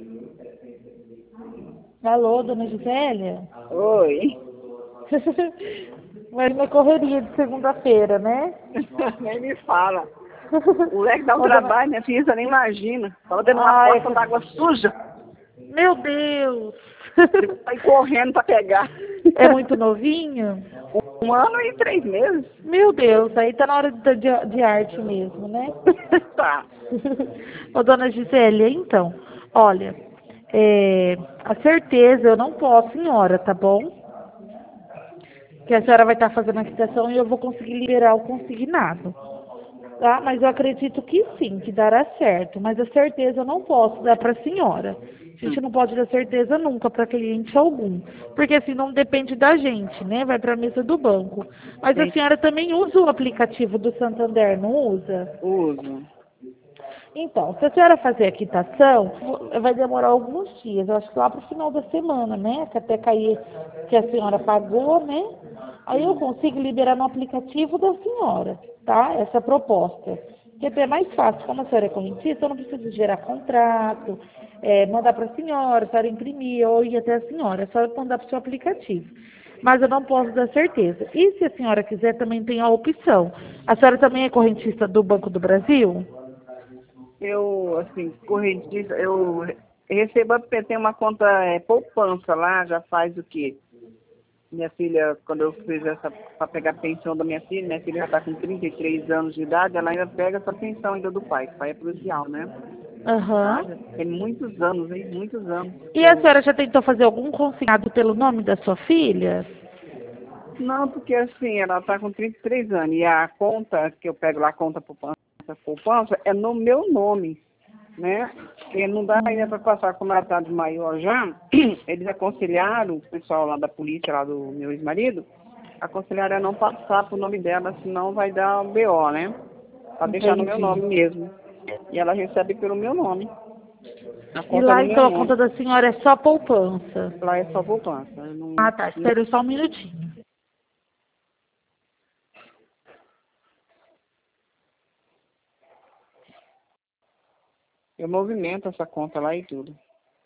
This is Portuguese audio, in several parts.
Alô, dona Gisélia? Oi. Mas uma correria de segunda-feira, né? Nem me fala. O moleque dá um Ô, dona... trabalho, minha filha, você nem imagina. Tava dentro de uma Ai, poça d'água suja. meu Deus! Tive que sair correndo pra pegar. É muito novinho? 1 ano e 3 meses. Meu Deus, aí tá na hora de arte mesmo, né? Tá. Ô, dona Gisélia, então, olha, a certeza eu não posso, senhora, tá bom? Que a senhora vai estar fazendo a quitação e eu vou conseguir liberar o consignado, tá? Mas eu acredito que sim, que dará certo, mas a certeza eu não posso dar para a senhora. A gente não pode dar certeza nunca para cliente algum, porque assim não depende da gente, né? Vai para a mesa do banco. Mas a Gente, senhora também usa o aplicativo do Santander, não usa? uso. Então, se a senhora fazer a quitação, vai demorar alguns dias, eu acho que lá para o final da semana, né? Que até cair que a senhora pagou, né? Aí eu consigo liberar no aplicativo da senhora, tá? Essa proposta. Que é até mais fácil, como a senhora é correntista, eu não preciso gerar contrato, mandar para a senhora imprimir ou ir até a senhora, é só mandar para o seu aplicativo. Mas eu não posso dar certeza. E se a senhora quiser, também tem a opção. A senhora também é correntista do Banco do Brasil? Eu, assim, correntista, eu recebo, tem uma conta poupança lá, já faz o quê? Minha filha, quando eu fiz essa, para pegar a pensão da minha filha já está com 33 anos de idade, ela ainda pega essa pensão ainda do pai, o pai é policial, né? Ah, Aham. já tem muitos anos, hein? Muitos anos. E a senhora já tentou fazer algum consignado pelo nome da sua filha? Não, porque assim, ela está com 33 anos e a conta que eu pego lá, a conta poupança, é no meu nome, né? Porque não dá ainda para passar, como ela está de maior já, eles aconselharam, o pessoal lá da polícia, lá do meu ex-marido, aconselharam a não passar pro nome dela, senão vai dar um BO, né? Para deixar no meu Entendi. nome mesmo. E ela recebe pelo meu nome. A E conta é lá, no meu então, a conta nome. da senhora é só poupança? Lá é só poupança. Eu Ah, tá. Espera só um minutinho. eu movimento essa conta lá e tudo.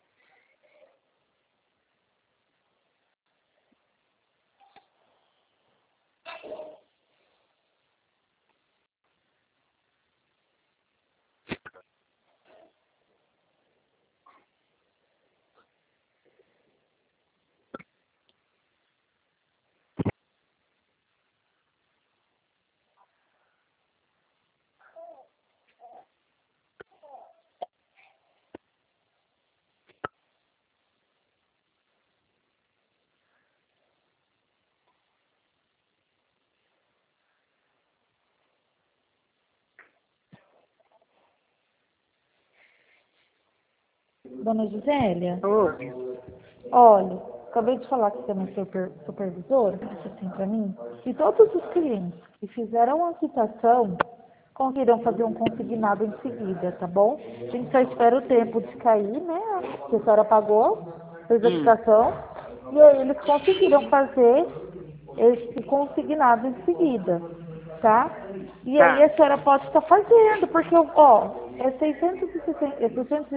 Dona Gisélia, Oi. olha, acabei de falar que você é minha supervisora, disse assim para mim, que todos os clientes que fizeram a quitação conseguirão fazer um consignado em seguida, tá bom? A gente só espera o tempo de cair, né? Que a senhora pagou, fez a quitação, e aí eles conseguiram fazer esse consignado em seguida, tá? E aí Tá. a senhora pode estar fazendo, porque, ó, é 660, é 600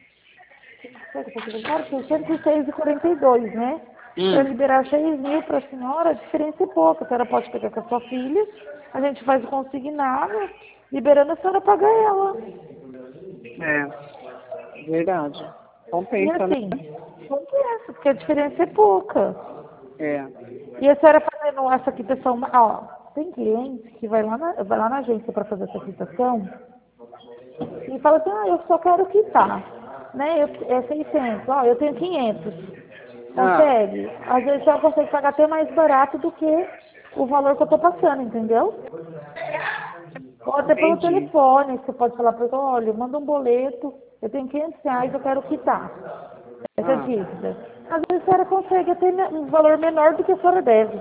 606,42, né? Para Hum. liberar 6 mil para a senhora, a diferença é pouca. A senhora pode pegar com a sua filha, a gente faz o consignado, liberando a senhora paga ela. É, verdade. E Compensa, né? assim, compensa, porque a diferença é pouca. É. E a senhora fazendo essa quitação, ó, tem cliente que vai lá na agência para fazer essa quitação e fala assim, eu só quero quitar, né? É 600, ó, eu tenho 500. Ah, Consegue? Às vezes ela consegue pagar até mais barato do que o valor que eu tô passando, entendeu? Ou até pelo entendi. telefone, você pode falar para ele, olha, manda um boleto, eu tenho R$ 500, eu quero quitar essa Ah, dívida. Às vezes a senhora consegue até um valor menor do que a senhora deve,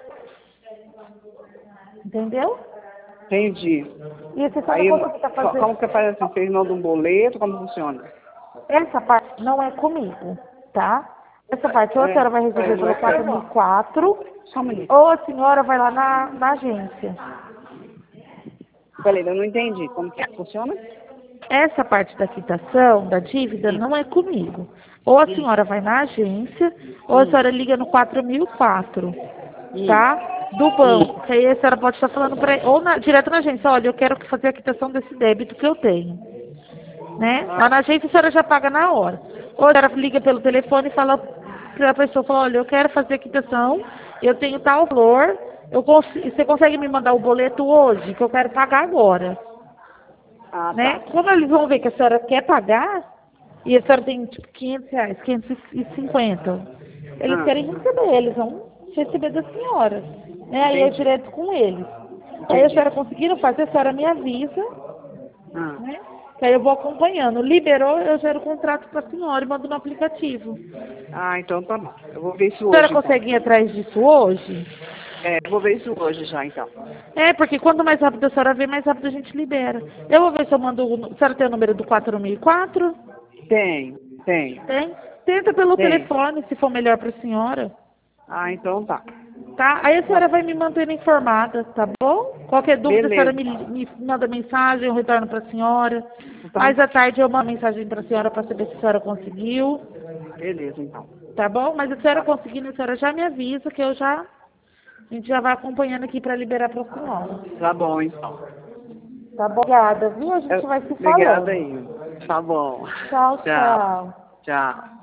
entendeu? entendi. E se a senhora Aí, conseguir fazer como que faz assim? Vocês mandam um boleto? Como funciona? essa parte não é comigo, tá? Essa parte ou a senhora vai resolver pelo 4004 Só um minuto. ou a senhora vai lá na agência. Peraí, eu não entendi. Como que funciona? essa parte da quitação, da dívida, não é comigo. Ou a senhora vai na agência, ou a senhora liga no 4004, tá? Do banco. Que aí a senhora pode estar falando direto na agência, olha, eu quero fazer a quitação desse débito que eu tenho. Né? Lá na agência a senhora já paga na hora. Ou a senhora liga pelo telefone e fala para a pessoa, fala, olha, eu quero fazer a quitação, eu tenho tal valor, você consegue me mandar o boleto hoje, que eu quero pagar agora. Né? Tá. Como eles vão ver que a senhora quer pagar, e a senhora tem tipo R$ 500, 550, eles querem receber, eles vão receber da senhora. Né? Aí é direto com eles. Aí a senhora conseguiram fazer, a senhora me avisa, né? Que aí eu vou acompanhando. Liberou, eu gero o contrato para a senhora e mando no aplicativo. Então tá bom. Eu vou ver isso A hoje. senhora consegue ir atrás disso hoje? Eu vou ver isso hoje já, então. Porque quanto mais rápido a senhora vê, mais rápido a gente libera. Eu vou ver se eu mando. A senhora tem o número do 4004? Tem. Tem? Tenta pelo telefone, se for melhor para a senhora. Então tá. Tá? Aí a senhora vai me mantendo informada, tá bom? Qualquer dúvida, Beleza. a senhora me manda mensagem, eu retorno para a senhora. Tá. Mais à tarde eu mando mensagem para a senhora para saber se a senhora conseguiu. Beleza, então. Tá bom? Mas a senhora conseguindo, a senhora já me avisa que a gente já vai acompanhando aqui para liberar para a senhora. Tá bom, então. Tá bom? Obrigada, viu? A gente vai se falando. Obrigada aí. Tá bom. Tchau. Tchau.